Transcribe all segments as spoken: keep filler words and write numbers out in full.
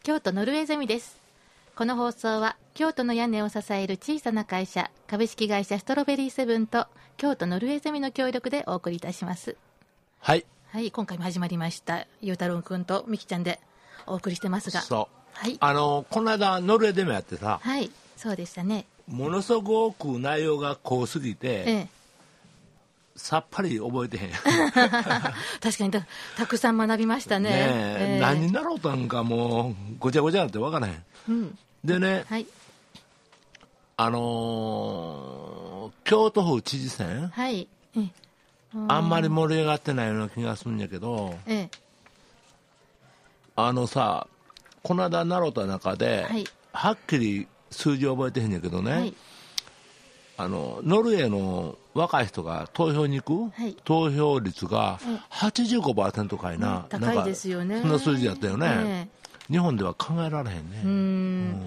京都ノルウェーゼミです。この放送は京都の屋根を支える小さな会社株式会社ストロベリーセブンと京都ノルウェーゼミの協力でお送りいたします。 はい、 はい、今回も始まりました。ゆうたろうくんとみきちゃんでお送りしてますが、 そう、 はい、 あのこの間ノルウェーゼミやってさ、 はい、そうでしたね。 ものすごく内容が濃すぎて、ええ、さっぱり覚えてへん確かに た, たくさん学びましたね。ねえ、えー、何になろうとなんかもうごちゃごちゃなって分からへん、うん、でね、はい、あのー、京都府知事選、はい、えあんまり盛り上がってないような気がするんやけど、ええ、あのさ、この間習った中で、はい、はっきり数字覚えてへんやけどね、はい、あのノルウェーの若い人が投票に行く、はい、投票率が はちじゅうごパーセント かいな、 うん、高いですよね。 そんな数字だったよね、えー、日本では考えられへんね。 うん、うん、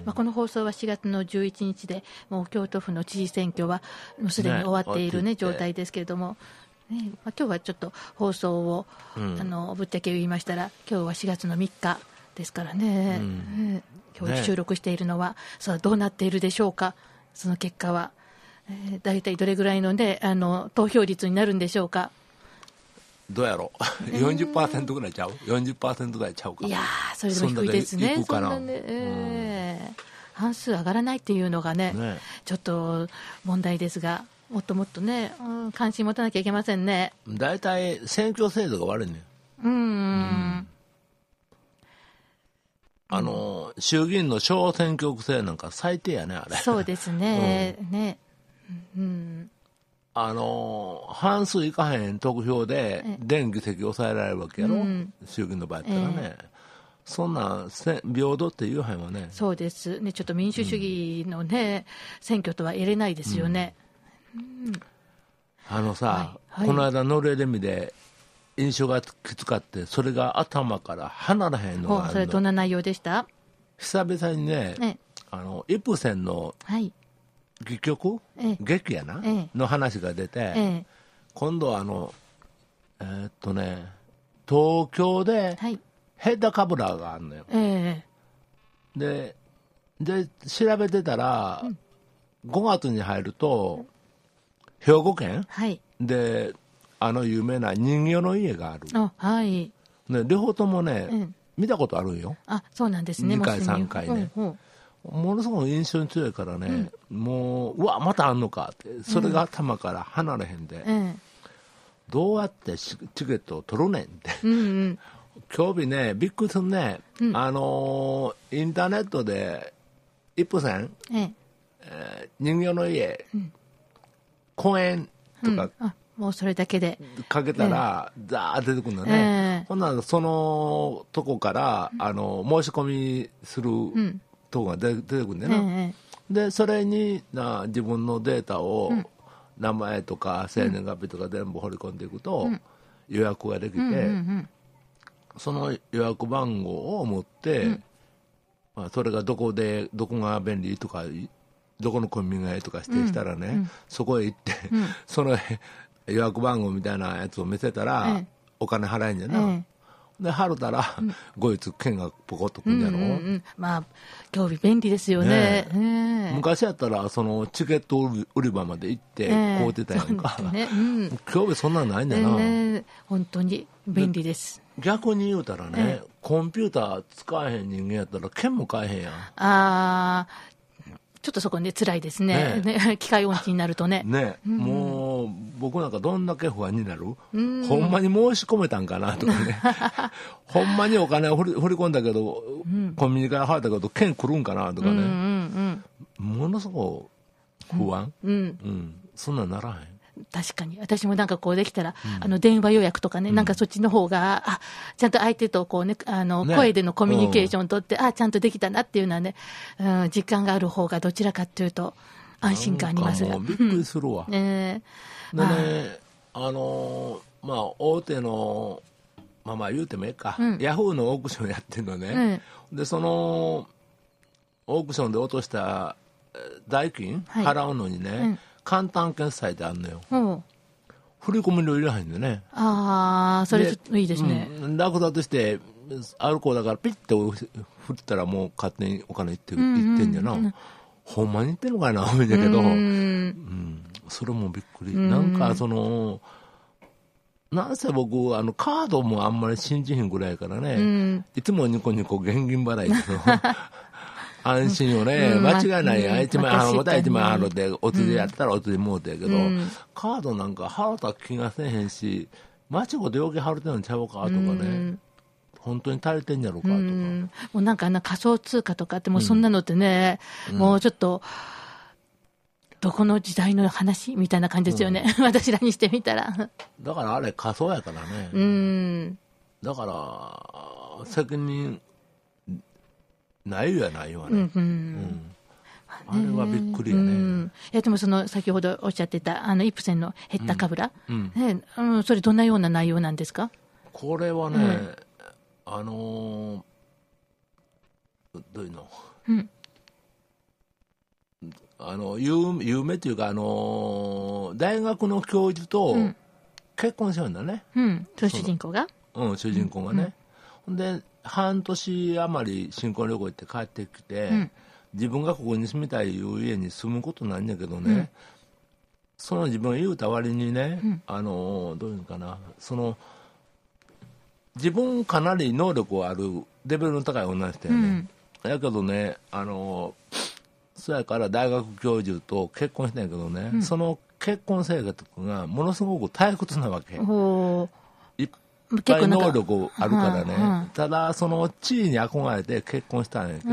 まあ、この放送はしがつのじゅういちにちでもう京都府の知事選挙はもうすでに終わっている、ねね、状態ですけれども、ね、まあ、今日はちょっと放送を、うん、あのぶっちゃけ言いましたら今日はしがつのみっかですからね、うん、今日収録しているのは、ね、さあどうなっているでしょうか。その結果はえー、大体どれぐらいの、ね、あの投票率になるんでしょうか。 どうやろうよんじゅっパーセント ぐらいちゃう ?よんじゅっパーセント 台ちゃうか。 いやー、それでも低いですね。 そんなでいくかな。 そんなね、えーうん、半数上がらないっていうのが ね, ねちょっと問題ですが、もっともっとね、うん、関心持たなきゃいけませんね。 大体選挙制度が悪いね。うん、うん、あの衆議院の小選挙区制なんか最低やね、あれ。 そうですね、うん、ね、うん、 あの半数いかへん得票で全議席抑えられるわけやろ、うん、衆議院の場合やったらね、えー、そんな平等って言うはんわね。 そうですね、ちょっと民主主義のね、うん、選挙とは言えないですよね、うんうん、 あのさ、はいはい、この間ノルウェーゼミで印象がきつかって、それが頭から離れへんのがあるの。 それどんな内容でした？ 久々に ね, ねあのイプセンの、はい戯曲、ええ、劇やな、ええ、の話が出て、ええ、今度はあのえー、っとね東京でヘッダカブラがあるのよ、ええ、で, で調べてたら、うん、ごがつに入ると兵庫県、はい、であの有名な人形の家がある。あ、はい、ね、両方ともね、うん、見たことあるんよ。 あ、そうなんですね。 にかいさんかいね、うんうん、ものすごく印象に強いからね、うん、もううわまたあんのかって、それが頭から離れへんで、うん、どうやってチケットを取るねんって、うん、うん、今日日ねびっくりするね、うん、あのー、インターネットでイプセン、えええー、人形の家、うん、公園とか、 うん、あもうそれだけでかけたら、えー、ザー出てくるんだね、えー、ほんならそのとこから、うん、あの申し込みする、うんとこが出てくるんだよな、ええ、でそれにな自分のデータを、うん、名前とか生年月日とか全部掘り込んでいくと、うん、予約ができて、うんうんうん、その予約番号を持って、うんまあ、それがどこでどこが便利とかどこのコンビニがいいとか指定したらね、うんうん、そこへ行って、うん、その予約番号みたいなやつを見せたら、ええ、お金払えんじゃな、ええで払ったら、うん、後日券がポコッとくんやろ、うんうんうん、 まあ興味便利ですよね。ねね昔やったらそのチケット売り場まで行って買うてたやんか、ねうん、興味そんなんないんだな、 ね、本当に便利です。 逆に言うたらね、コンピューター使えへん人間やったら券も買えへんやん。 あーちょっとそこね辛いです ね, ね, ね機械音痴になると ね, ね、うん、もう僕なんかどんだけ不安になる、うん、ほんまに申し込めたんかなとかねほんまにお金を振り、振り込んだけど、うん、コンビニから払ったけど券来るんかなとかね、うんうんうん、ものすごく不安、うんうん、そんなんならへん。 確かに私もなんかこうできたら、うん、あの電話予約とかね、うん、なんかそっちの方があちゃんと相手とこう、ね、あのね声でのコミュニケーションを取って、うん、あちゃんとできたなっていうのはね、うん、実感がある方がどちらかというと安心感ありますが。 びっくりするわ、 うんねでねあのまあ大手のまあまあ言うてもええか、うん、ヤフーのオークションやってるのね、うん、でそのオークションで落とした代金、はい、払うのにね、うん簡単決済ってあるのよ、うん、振り込み料入れないんだよね。 ああそれいいですね、 うん、楽だとしてアルコールだからピッて振ったらもう勝手にお金いってる、いってんじゃな、うん、ほんまに言ってんのかな思うんだけど、うん、うん、それもびっくり、うん、なんかそのなんせ僕あのカードもあんまり信じひんぐらいやからね、うん、いつもニコニコ現金払いで安心よね、うん、間違いないや、うん、いちまんはんもたいちまんはんでお釣りやったらお釣りもうてやけど、うん、カードなんか払った気がせえへんし、間違って余計払ってんのちゃうかとかね、うん、本当に足りてんやろうかとか、うん、 もうなんかあんな仮想通貨とかってもうそんなのってね、うん、もうちょっとどこの時代の話みたいな感じですよね、うん、私らにしてみたら。 だからあれ仮想やからね、 うん、 だから責任ないよやないよね、うんうんうん、あれはびっくりやね、うん、いやでもその先ほどおっしゃってたあのイプセンのヘッダカブラ、うんうんね、あのそれどんなような内容なんですか？ これはね、うん、あのー、どういうの、うん、あの 有, 有名っていうか、あのー、大学の教授と結婚しようんだね、 うん、主人公が、 うん、主人公がね、うん、で半年余り新婚旅行行って帰ってきて、うん、自分がここに住みたいいう家に住むことなんやけどね、うん、その自分が言うた割にね、うん、あのどういうのかな、その自分かなり能力あるレベルの高い女の人やね、うん、やけどね、あのそやから大学教授と結婚したんやけどね、うん、その結婚生活がものすごく退屈なわけ。いっぱい能力あるからね、うんうん、ただその地位に憧れて結婚したんやけど、うん、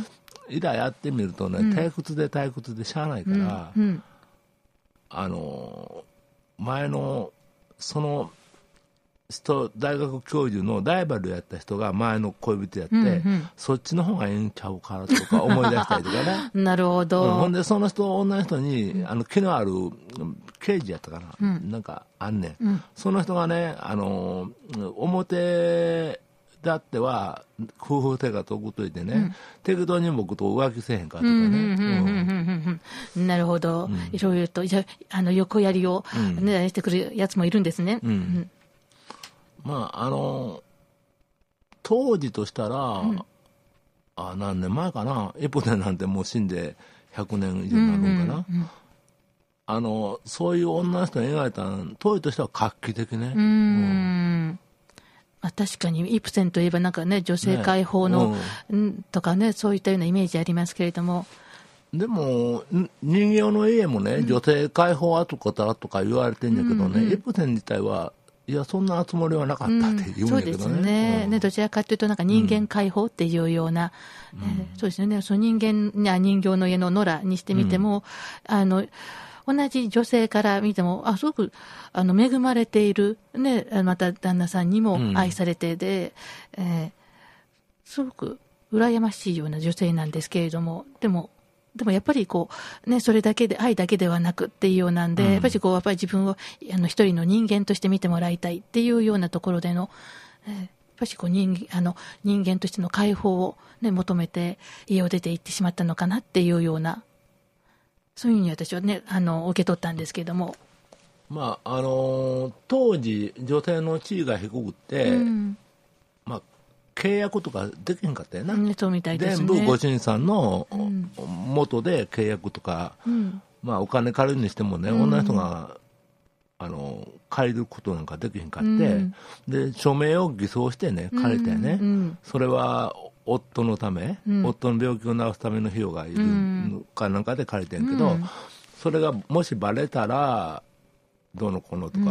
いざやってみるとね、うん、退屈で退屈でしゃあないから、うんうん、あの前のその人大学教授のライバルやった人が前の恋人やって、うんうん、そっちの方がええんちゃうかとか思い出したりとかねなるほど、 うん、ほんでその人女の人に、うん、あの気のある刑事やったかな、うん、なんかあんねん、うん、その人がね、あの表だっては夫婦生活を送っといてね、うん、適当に僕と浮気せえへんかとかね、 なるほど、うん、いろいろとじゃあの横やりを、ね、してくるやつもいるんですね、うんうん、 まああの当時としたら、うん、あ何年前かな、エプネなんてもう死んでひゃくねん以上になるんかな、うんうんうん、あのそういう女の人を描いた当時としては画期的ね、うん、うんまあ、確かにイプセンといえばなんか、ね、女性解放の、ねうん、とかね、そういったようなイメージありますけれども、 でも人形の家もね、うん、女性解放跡形とか言われてるんだけどね、うんうん、イプセン自体はいやそんなつもりはなかったって言うんだけどね、うん、そうですね、うん、ね、どちらかというとなんか人間解放っていうような、うんえー、そうですね、その人間人形の家の野良にしてみても、うん、あの同じ女性から見てもあすごくあの恵まれている、ね、また旦那さんにも愛されてで、うんえー、すごく羨ましいような女性なんですけれども、でもでもやっぱりこう、ね、それだけで愛だけではなくっていうようなんで、うん、やっぱりこうやっぱり自分をあの一人の人間として見てもらいたいっていうようなところでの、えー、やっぱりこう 人, あの人間としての解放を、ね、求めて家を出て行ってしまったのかなっていうような、そういうふうに私はねあの受け取ったんですけれども、 まああのー、当時女性の地位が低くて、うんまあ、契約とかできへんかったよな、うん、そうみたいですね、全部ご主人さんの元で契約とか、うんまあ、お金借りるにしてもね、うん、女の人があの借りることなんかできへんかって、うん、で署名を偽装してね借りてね、うんうん、それは夫のため、うん、夫の病気を治すための費用がいるかなんかで借りてんけど、うん、それがもしバレたらどうのこうのとか、うん、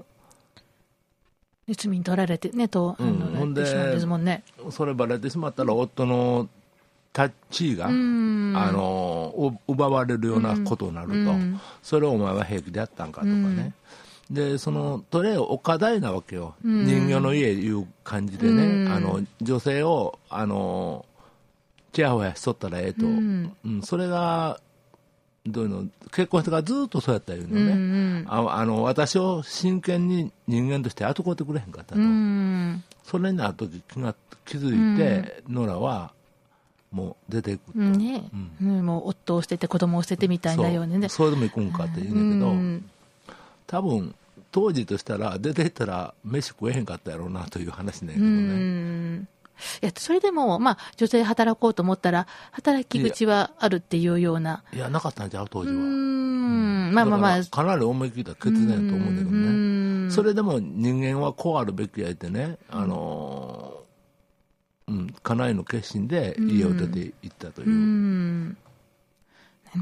罪に取られてねと、うん、あのほんでですもんね、 それバレてしまったら夫の地位が、うん、あの奪われるようなことになると、うん、それをお前は平気でやったんかとかね、うん、でそのとりあえずお課題なわけよ、うん、人形の家いう感じでね、うん、あの女性をあのちやほやしとったらええと、うんうん、それがどういうの結婚してからずっとそうやったいうのね、うんうん、ああの私を真剣に人間として扱ってくれへんかったと、うん、それになるとき気が気づいて、うん、ノラはもう出ていくと、ねうん、もう夫を捨てて子供を捨ててみたいなようなね、 そ, それでも行くんかって言うんだけど、うん、多分当時としたら出ていったら飯食えへんかったやろうなという話ねんけどね。 うんいやそれでも、まあ、女性働こうと思ったら働き口はあるっていうような。 いやなかったんちゃう当時は。うんまあまあまあかなり思い切った決断やと思うんだけどね。それでも人間はこうあるべきやいてね、あのーうん、家内の決心で家を出て行ったという、うんうん、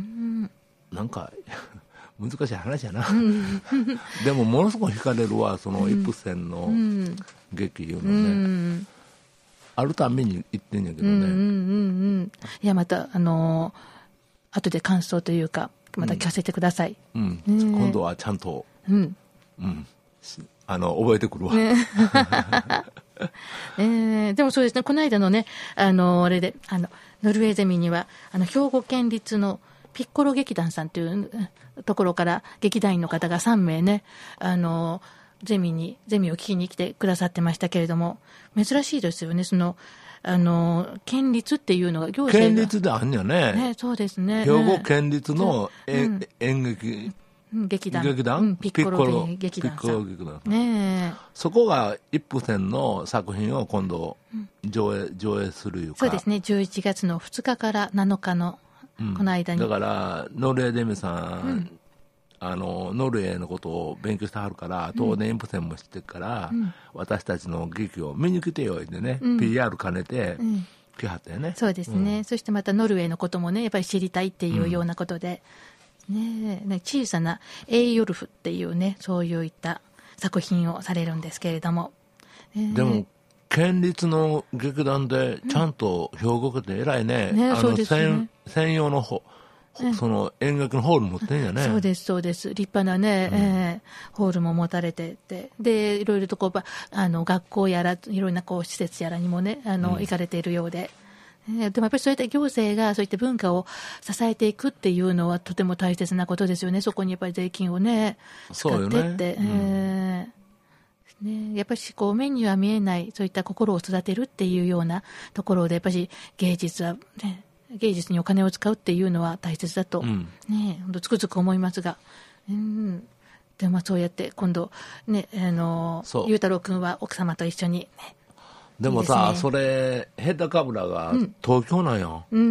なんか難しい話やなでもものすごく惹かれるわそのイプセンの劇いうのね、うん、あるために言ってんやけどね、うんうんうん、 いやまたあのー、後で感想というかまた聞かせてください、 うんうん、今度はちゃんと、うんうん、あの覚えてくるわ、ねえー、でもそうですねこの間のねあのあれであのノルウェーゼミにはあの兵庫県立のピッコロ劇団さんというところから劇団員の方がさんめいねあのゼミにゼミを聞きに来てくださってましたけれども珍しいですよねそのあの県立っていうのが行政が県立であんや ね, ねそうですね兵庫県立の、うん、演劇劇団、 劇団、 うん、ピッコロ劇団さん、ピッコロ劇団ね、 そこがイプセンの作品を今度上映、上映するいうかそうですねじゅういちがつのふつかからなのかの、うん、この間にだからノルウェーデミさん、うん、あのノルウェーのことを勉強してはるから東電イプセンも知ってるから、うん、私たちの劇を見に来てよってね、うん、ピーアール 兼ねて、うん来はったよね、 そうですね、うん、そしてまたノルウェーのこともねやっぱり知りたいっていうようなことで、うんね、ね小さなエイヨルフっていうねそういった作品をされるんですけれども、 ね、でも県立の劇団でちゃんと兵庫県で偉いね、うんね、あのね 専, 専用の方その演劇のホール持ってんやね。 そうですそうです立派なね、うんえー、ホールも持たれててでいろいろとこうあの学校やらいろんなこう施設やらにもねあの、うん、行かれているようで、えー、でもやっぱりそういった行政がそういった文化を支えていくっていうのはとても大切なことですよねそこにやっぱり税金をね使ってって、ねえーね、やっぱりこう目には見えないそういった心を育てるっていうようなところでやっぱり芸術はね芸術にお金を使うっていうのは大切だと、うんね、つくづく思いますが、うん、でもそうやって今度、ね、あの裕太郎君は奥様と一緒に、ね、 でもさいいですね、それヘッダカブラが東京なんよ、うん、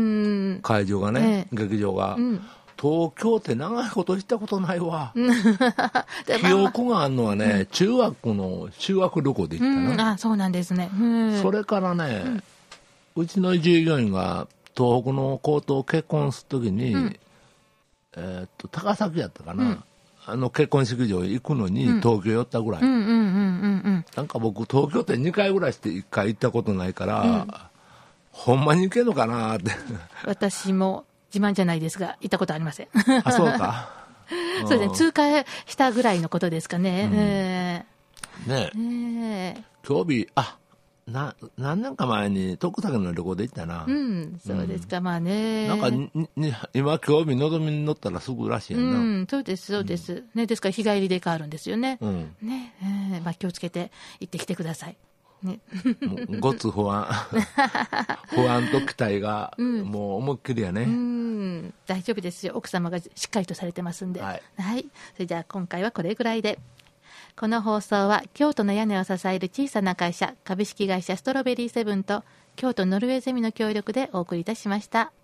会場がね、えー、劇場が、うん、東京って長いこと行ったことないわ記憶があるのはね、うん、中学の修学旅行で行ったな、 うん、あそうなんですね、うん、 それからね、うん、うちの従業員が東北の高等結婚するときに、うんえー、っと高崎やったかな、うん、あの結婚式場行くのに東京寄ったぐらい、なんか僕東京ってにかいぐらいしていっかい行ったことないから、うん、ほんまに行けんのかなって私も自慢じゃないですが行ったことありませんあそうかそうですね通過したぐらいのことですかね、うんえー、ねえ、えー、興味あな何年か前に徳崎の旅行で行ったな、 うん、そうですか、うん、まあねなんかにに今興味のぞみに乗ったらすぐらしいやんな、 うん、そうですそうです、うんね、ですから日帰りで変わるんですよね、うんねえーまあ、気をつけて行ってきてください、ね、 もうごつ不安不安と期待が、うん、もう思いっきりやね、うん、 大丈夫ですよ奥様がしっかりとされてますんで、はいはい、それじゃあ今回はこれぐらいで。この放送は京都の屋根を支える小さな会社株式会社ストロベリーセブンと京都ノルウェーゼミの協力でお送りいたしました。